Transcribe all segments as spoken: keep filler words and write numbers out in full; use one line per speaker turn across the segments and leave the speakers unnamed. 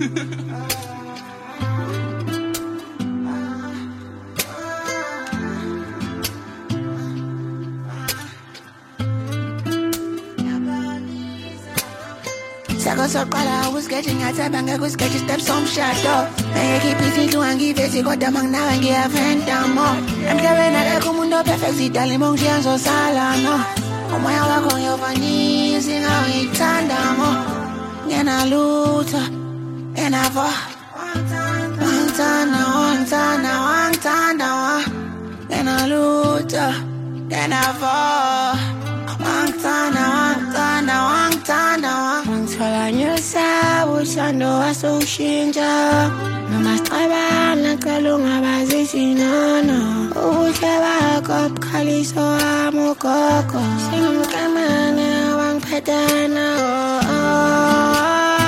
Sako soqala ukusikhethe ngiyathemba ngeke usikhethe steps somshado Ngeke iphisi angivezi kodwa manginawe ngiyaventa mo Emhlabeni akekho umuntu operfect idali monje yazosala no Umoya wakho ngiyovanisa ngawithanda mo Ngena lutho ngena vo Wangithanda wangithanda wangithanda Ngena lutho ngena vo Wangithanda wangithanda wangithanda Ngithola nyosabu uthando wasoshintsha Noma sicabana cala ungabazisi nono Ubuhle bakho bukhaliso wami ugogo Singumkamane wangiphetana oh oh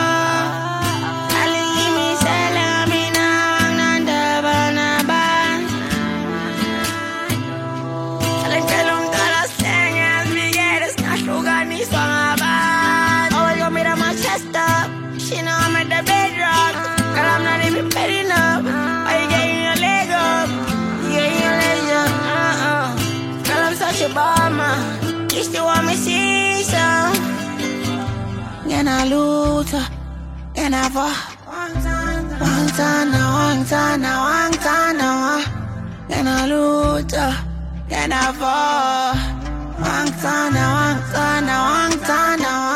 Aliyimisela mina wanginandaba nabantu Cala ngicela umntwana sihlenge azibikele singahlukaniswa ngabantu Always want me to my chest up She know I'm at the bedrock Girl, I'm not even petty enough Why you getting your leg up? You getting your legs up? Uh-uh Girl, I'm such a bummer You still want me to see some Ngena lutho Ngena vo Wangithanda, wangithanda, wangithanda Ngena lutho Ngena vo Wangithanda, wangithanda, wangithanda